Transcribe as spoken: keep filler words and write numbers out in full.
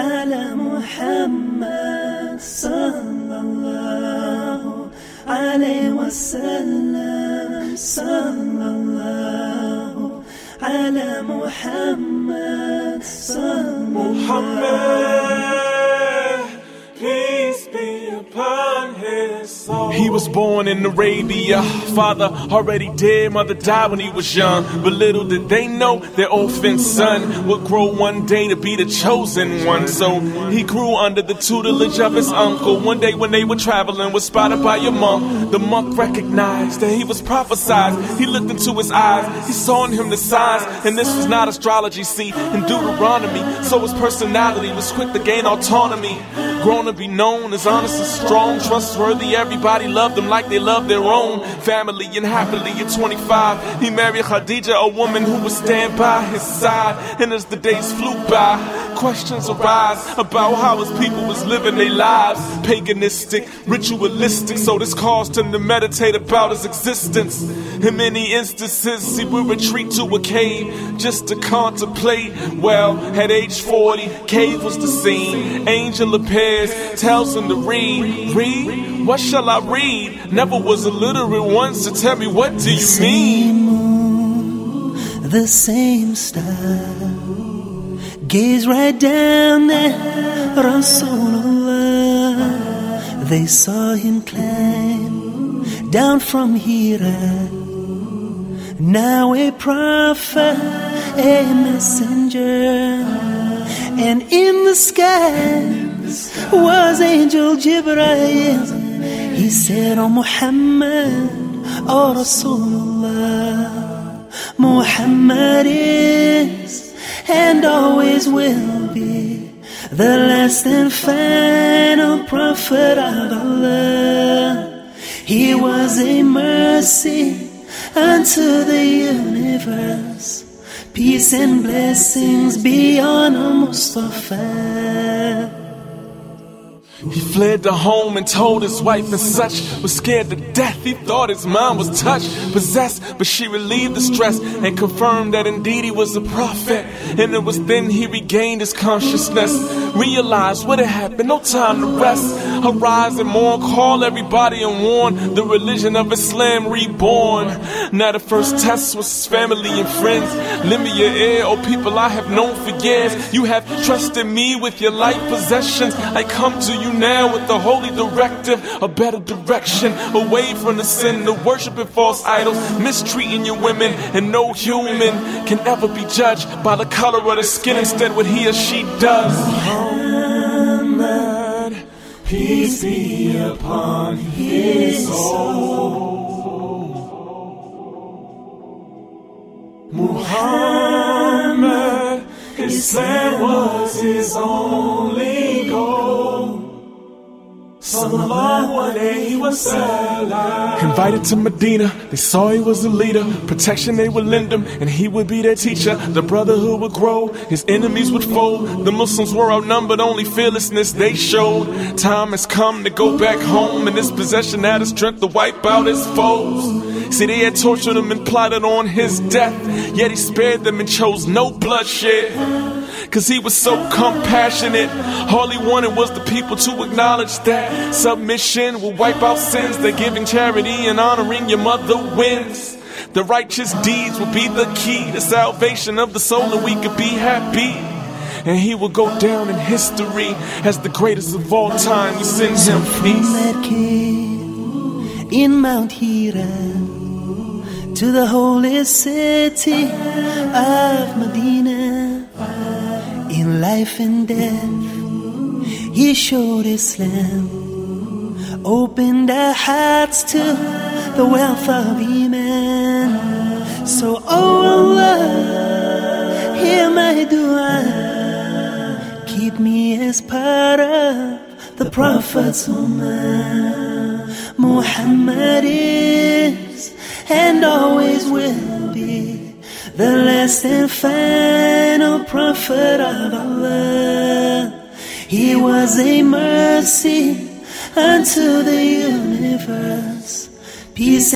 على محمد صلى الله عليه وسلم صلى الله على محمد صلى الله. Peace be upon his soul. He was born in Arabia. Father already dead, mother died when he was young. But little did they know their orphan son would grow one day to be the chosen one. So he grew under the tutelage of his uncle. One day when they were traveling, was spotted by a monk. The monk recognized that he was prophesied. He looked into his eyes, he saw in him the signs. And this was not astrology, see, in Deuteronomy. So his personality was quick to gain autonomy. Grown to be known as honest and strong, trustworthy, everybody loved him like they loved their own family. And happily at twenty-five, he married Khadija, a woman who would stand by his side. And as the days flew by, questions arise about how his people was living their lives. Paganistic, ritualistic, so this caused him to meditate about his existence. In many instances, he would retreat to a cave just to contemplate. Well, at age forty, cave was the scene. Angel appears, tells him to read. Read? What shall I read? Never was illiterate once, so tell me, what do you mean? The same star, gaze right down there, Rasulullah. They saw him climb down from Hira. Now a prophet, a messenger, and in the sky was Angel Jibreel. He said, "Oh Muhammad, oh Rasulullah, Muhammad is and always will be the last and final prophet of Allah. He was a mercy unto the universe. Peace and blessings be on Mustafa." He fled to home and told his wife and such. Was scared to death, he thought his mind was touched, possessed. But she relieved the stress and confirmed that indeed he was a prophet. And it was then he regained his consciousness, realized what had happened, no time to rest. Arise and mourn, call everybody and warn the religion of Islam reborn. Now the first test was his family and friends. Lend me your ear, oh people I have known for years. You have trusted me with your life possessions. I come to you now with the holy directive, a better direction, away from the sin of worshiping false idols, mistreating your women. And no human can ever be judged by the color of the skin, instead what he or she does. Muhammad, peace be upon his soul. Muhammad, Islam was his only goal. Sallallahu alayhi wa sallam. Invited to Medina, they saw he was a leader. Protection they would lend him, and he would be their teacher. The brotherhood would grow, his enemies would fold. The Muslims were outnumbered, only fearlessness they showed. Time has come to go back home, and his possession had the strength to wipe out his foes. See, they had tortured him and plotted on his death, yet he spared them and chose no bloodshed. Cause he was so compassionate. All he wanted was the people to acknowledge that submission will wipe out sins, that giving charity and honoring your mother wins. The righteous deeds will be the key to salvation of the soul, and we could be happy. And he will go down in history as the greatest of all time. We send him peace. That cave in Mount Hira to the holy city of Medina. In life and death, he showed Islam, opened our hearts to the wealth of Iman. So, oh Allah, hear my dua, keep me as part of the Prophet's ummah. Muhammad is and always will be the last and final prophet of Allah. He was a mercy unto the universe. Peace